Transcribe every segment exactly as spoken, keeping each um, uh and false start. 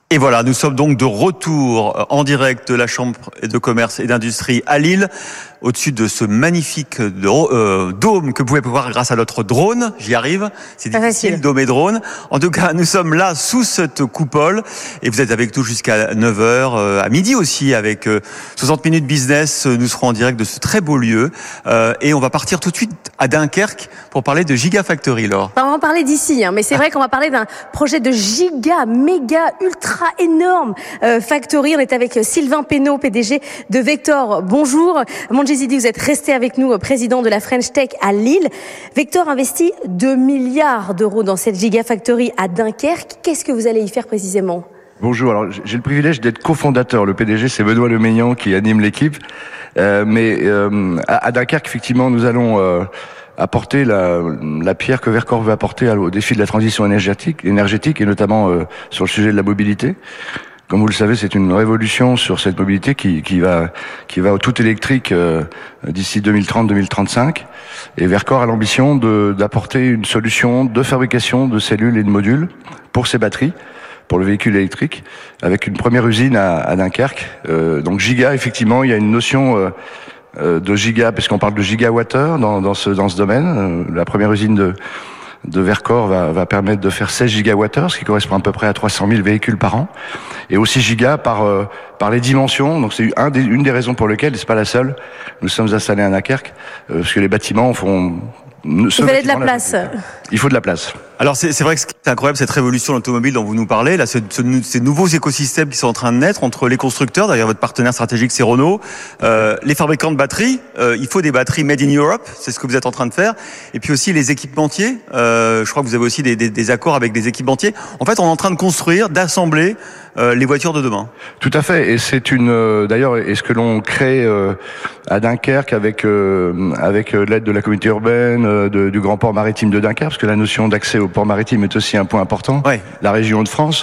Et voilà, nous sommes donc de retour en direct de la Chambre de commerce et d'industrie à Lille, au-dessus de ce magnifique euh, dôme que vous pouvez voir grâce à notre drone. J'y arrive, c'est difficile, dôme et drone. En tout cas, nous sommes là sous cette coupole et vous êtes avec nous jusqu'à neuf heures, euh, à midi aussi, avec euh, soixante minutes business. Nous serons en direct de ce très beau lieu euh, et on va partir tout de suite à Dunkerque pour parler de Gigafactory, Laure. On va en parler d'ici, hein, mais c'est vrai qu'on va parler d'un projet de giga, méga, ultra énorme euh, factory. On est avec Sylvain Pénaud, P D G de Vector. Bonjour. Monji Zidi, vous êtes resté avec nous, président de la French Tech à Lille. Vector investit deux milliards d'euros dans cette gigafactory à Dunkerque. Qu'est-ce que vous allez y faire précisément ? Bonjour, alors j'ai le privilège d'être cofondateur. Le P D G, c'est Benoît Lemeillan qui anime l'équipe. Euh, mais euh, à, à Dunkerque, effectivement, nous allons euh, apporter la, la pierre que Verkor veut apporter au défi de la transition énergétique, énergétique et notamment euh, sur le sujet de la mobilité. Comme vous le savez, c'est une révolution sur cette mobilité qui, qui va qui va au tout électrique euh, d'ici deux mille trente deux mille trente-cinq. Et Verkor a l'ambition de d'apporter une solution de fabrication de cellules et de modules pour ces batteries, pour le véhicule électrique, avec une première usine à, à Dunkerque. Euh, donc giga, effectivement, il y a une notion euh, euh, de giga, parce qu'on parle de gigawattheure dans, dans ce dans ce domaine. Euh, la première usine de de Verkor va, va permettre de faire seize gigawattheures, ce qui correspond à peu près à trois cent mille véhicules par an, et aussi giga par euh, par les dimensions. Donc c'est un des, une des raisons pour lesquelles, et c'est pas la seule, nous sommes installés à Dunkerque, euh, parce que les bâtiments font... Il fallait de la place. Il faut de la place. Alors c'est, c'est vrai que c'est incroyable cette révolution de l'automobile dont vous nous parlez, là, ce, ce, ces nouveaux écosystèmes qui sont en train de naître entre les constructeurs, d'ailleurs votre partenaire stratégique c'est Renault, euh, les fabricants de batteries, euh, il faut des batteries made in Europe, c'est ce que vous êtes en train de faire, et puis aussi les équipementiers, euh, je crois que vous avez aussi des, des, des accords avec des équipementiers. En fait, on est en train de construire, d'assembler euh, les voitures de demain. Tout à fait, et c'est une, euh, d'ailleurs, est ce que l'on crée euh, à Dunkerque avec euh, avec euh, l'aide de la communauté urbaine, euh, de, du grand port maritime de Dunkerque, parce que la notion d'accès au port maritime est aussi un point important. Ouais. La région de France,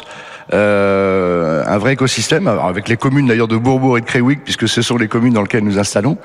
euh, un vrai écosystème, alors avec les communes d'ailleurs de Bourbourg et de Créwick, puisque ce sont les communes dans lesquelles nous installons,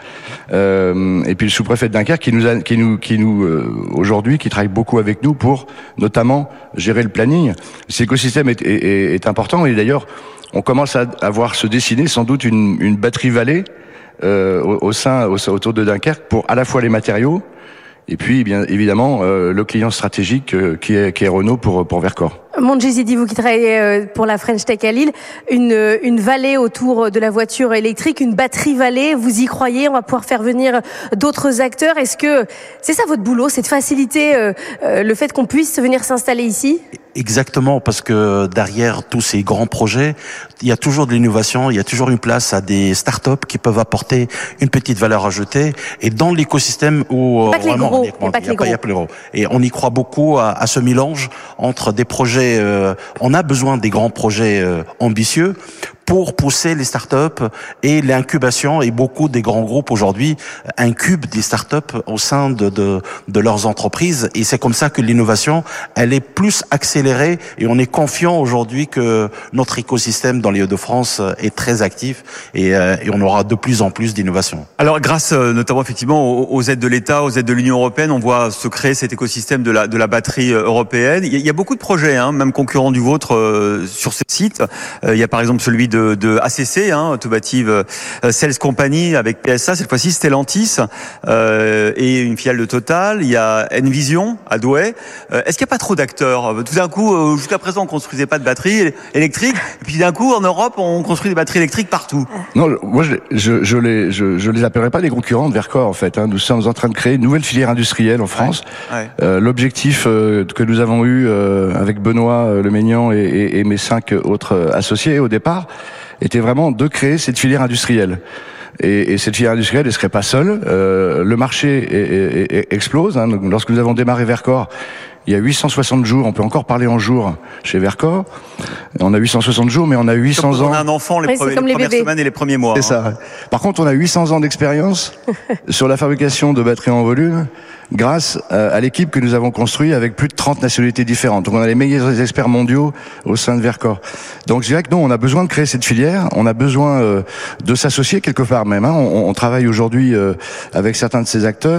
euh, et puis le sous-préfet de Dunkerque qui nous, a, qui nous, qui nous euh, aujourd'hui, qui travaille beaucoup avec nous pour notamment gérer le planning. Cet écosystème est, est, est important, et d'ailleurs on commence à, à voir se dessiner sans doute une, une batterie vallée euh, au, au sein, au, autour de Dunkerque pour à la fois les matériaux. Et puis, bien évidemment, euh, le client stratégique euh, qui est qui est Renault pour pour Verkor. Monji Zidi, vous qui travaillez pour la French Tech à Lille, une une vallée autour de la voiture électrique, une batterie vallée, vous y croyez? On va pouvoir faire venir d'autres acteurs. Est-ce que c'est ça votre boulot, c'est de faciliter euh, le fait qu'on puisse venir s'installer ici? Exactement, parce que derrière tous ces grands projets, il y a toujours de l'innovation, il y a toujours une place à des startups qui peuvent apporter une petite valeur ajoutée. Et dans l'écosystème où pas que les gros, il n'y a pas que les gros. Et on y croit beaucoup à, à ce mélange entre des projets. Euh, on a besoin des grands projets euh, ambitieux pour pousser les startups et l'incubation, et beaucoup des grands groupes aujourd'hui incubent des startups au sein de, de, de leurs entreprises, et c'est comme ça que l'innovation, elle est plus accélérée, et on est confiant aujourd'hui que notre écosystème dans les Hauts-de-France est très actif, et, euh, et on aura de plus en plus d'innovation. Alors grâce euh, notamment effectivement aux, aux aides de l'État, aux aides de l'Union européenne, on voit se créer cet écosystème de la, de la batterie européenne. Il y a, il y a beaucoup de projets, hein, même concurrents du vôtre euh, sur ce site. Euh, il y a par exemple celui de de, de A C C, hein, Automotive euh, Sales Company avec P S A, cette fois-ci Stellantis euh, et une filiale de Total. Il y a Envision à Douai. Euh, est-ce qu'il n'y a pas trop d'acteurs? Tout d'un coup, euh, jusqu'à présent, on construisait pas de batteries électriques, et puis d'un coup, en Europe, on construit des batteries électriques partout. Non, moi, je, je, je les, je, je les appellerai pas des concurrents de Verkor, en fait. Hein. Nous sommes en train de créer une nouvelle filière industrielle en France. Ouais, ouais. Euh, l'objectif euh, que nous avons eu euh, avec Benoît euh, Lemeillan et, et, et mes cinq autres euh, associés au départ, était vraiment de créer cette filière industrielle. Et, et cette filière industrielle, elle serait pas seule. Euh, le marché est, est, est, explose. Hein. Donc, lorsque nous avons démarré Verkor, il y a huit cent soixante jours. On peut encore parler en jours chez Verkor. On a huit cent soixante jours, mais on a huit cents comme ans. On a un enfant les, oui, premiers, comme les les premières bébés. semaines et les premiers mois. C'est hein. ça. Par contre, on a huit cents ans d'expérience sur la fabrication de batteries en volume, grâce à l'équipe que nous avons construite avec plus de trente nationalités différentes. Donc on a les meilleurs experts mondiaux au sein de Verkor. Donc je dirais que non, on a besoin de créer cette filière, on a besoin euh, de s'associer quelque part même. Hein. On, on travaille aujourd'hui euh, avec certains de ces acteurs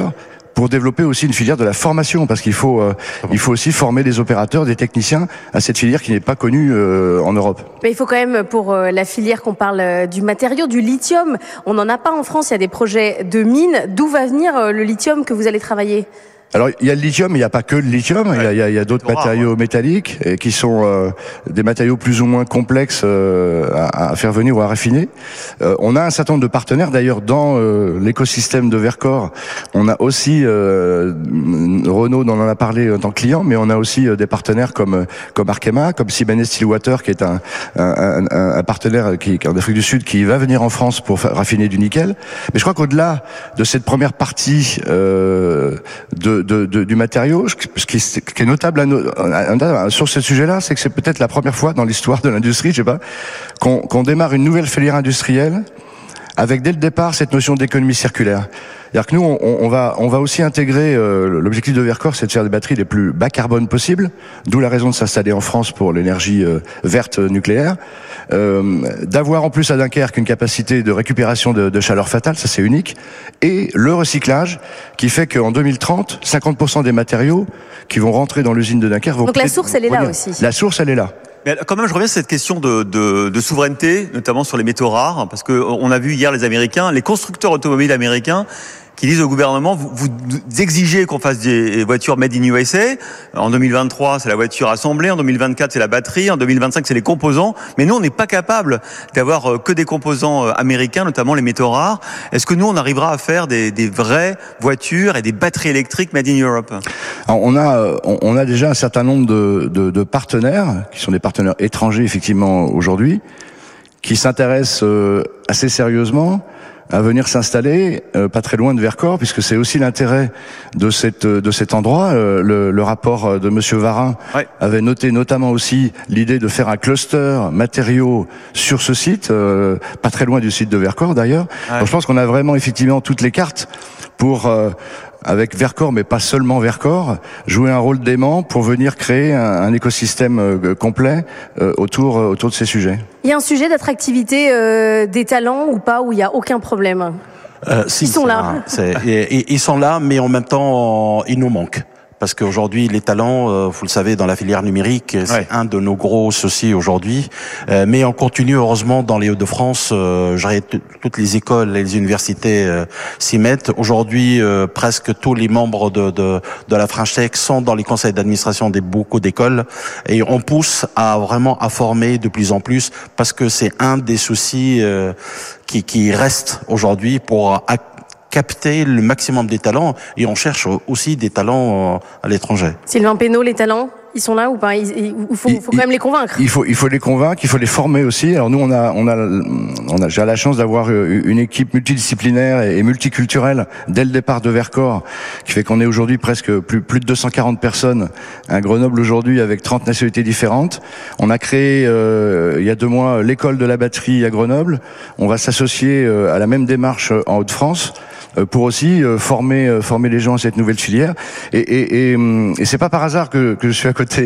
pour développer aussi une filière de la formation, parce qu'il faut, euh, il faut aussi former des opérateurs, des techniciens à cette filière qui n'est pas connue euh, en Europe. Mais il faut quand même, pour euh, la filière qu'on parle euh, du matériau, du lithium, on n'en a pas en France, il y a des projets de mines. D'où va venir euh, le lithium que vous allez travailler ? Alors il y a le lithium, mais il n'y a pas que le lithium. Ouais. Il y a, il y a, il y a d'autres matériaux métalliques et qui sont euh, des matériaux plus ou moins complexes euh, à, à faire venir ou à raffiner. Euh, on a un certain nombre de partenaires d'ailleurs dans euh, l'écosystème de Verkor. On a aussi euh, Renault, dont on en a parlé en tant que client, mais on a aussi euh, des partenaires comme comme Arkema, comme Sibanye Stillwater, qui est un, un, un, un partenaire qui, qui est en Afrique du Sud, qui va venir en France pour raffiner du nickel. Mais je crois qu'au-delà de cette première partie euh, de De, de, du matériau, ce qui, ce qui est notable à no, à, à, sur ce sujet-là, c'est que c'est peut-être la première fois dans l'histoire de l'industrie, je sais pas, qu'on qu'on démarre une nouvelle filière industrielle avec dès le départ cette notion d'économie circulaire. C'est-à-dire que nous, on, on va, on va aussi intégrer euh, l'objectif de Verkor, c'est de faire des batteries les plus bas carbone possibles, d'où la raison de s'installer en France pour l'énergie euh, verte nucléaire, euh, d'avoir en plus à Dunkerque une capacité de récupération de, de chaleur fatale, ça c'est unique, et le recyclage qui fait qu'en deux mille trente, cinquante pour cent des matériaux qui vont rentrer dans l'usine de Dunkerque vont... Donc la source, elle est là aussi. La source, elle est là. Mais quand même, je reviens sur cette question de, de, de souveraineté, notamment sur les métaux rares, parce que on a vu hier les Américains, les constructeurs automobiles américains, qui disent au gouvernement, vous, vous exigez qu'on fasse des voitures made in U S A. En deux mille vingt-trois, c'est la voiture assemblée. En deux mille vingt-quatre, c'est la batterie. En deux mille vingt-cinq, c'est les composants. Mais nous, on n'est pas capable d'avoir que des composants américains, notamment les métaux rares. Est-ce que nous, on arrivera à faire des, des vraies voitures et des batteries électriques made in Europe ? Alors, on a, on a déjà un certain nombre de, de, de partenaires, qui sont des partenaires étrangers, effectivement, aujourd'hui, qui s'intéressent assez sérieusement à venir s'installer euh, pas très loin de Verkor, puisque c'est aussi l'intérêt de cette de cet endroit. Euh, le, le rapport de Monsieur Varin ouais. avait noté notamment aussi l'idée de faire un cluster matériaux sur ce site, euh, pas très loin du site de Verkor d'ailleurs. Ouais. Donc je pense qu'on a vraiment effectivement toutes les cartes pour euh, avec Verkor, mais pas seulement Verkor, jouer un rôle d'aimant pour venir créer un, un écosystème euh, complet euh, autour euh, autour de ces sujets. Il y a un sujet d'attractivité euh, des talents ou pas, où il y a aucun problème. Euh, si, ils sont là. C'est, et, et, ils sont là, mais en même temps, ils nous manquent. Parce qu'aujourd'hui, les talents, euh, vous le savez, dans la filière numérique, c'est ouais. un de nos gros soucis aujourd'hui. Euh, mais on continue, heureusement, dans les Hauts-de-France, euh, je dirais, t- toutes les écoles et les universités euh, s'y mettent. Aujourd'hui, euh, presque tous les membres de, de, de la French Tech sont dans les conseils d'administration des beaucoup d'écoles. Et on pousse à vraiment à former de plus en plus, parce que c'est un des soucis euh, qui, qui reste aujourd'hui pour capter le maximum des talents, et on cherche aussi des talents à l'étranger. Sylvain Pénaud, les talents, ils sont là ou pas ? Il faut, il, faut quand même les convaincre. Il faut, il faut les convaincre, il faut les former aussi. Alors nous, on a, on a, on a, j'ai la chance d'avoir une équipe multidisciplinaire et multiculturelle dès le départ de Verkor, qui fait qu'on est aujourd'hui presque plus, plus de deux cent quarante personnes à Grenoble aujourd'hui, avec trente nationalités différentes. On a créé euh, il y a deux mois l'école de la batterie à Grenoble. On va s'associer euh, à la même démarche en Hauts-de-France, pour aussi euh, former euh, former les gens à cette nouvelle filière. Et, et, et, et c'est pas par hasard que, que je suis à côté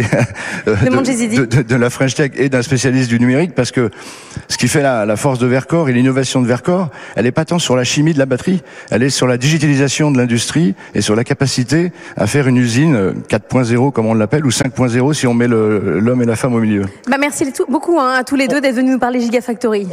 de, de, de, de la French Tech et d'un spécialiste du numérique, parce que ce qui fait la, la force de Verkor et l'innovation de Verkor, elle est pas tant sur la chimie de la batterie, elle est sur la digitalisation de l'industrie et sur la capacité à faire une usine quatre point zéro, comme on l'appelle, ou cinq point zéro si on met le, l'homme et la femme au milieu. Bah merci beaucoup hein, à tous les deux d'être venus nous parler Gigafactory.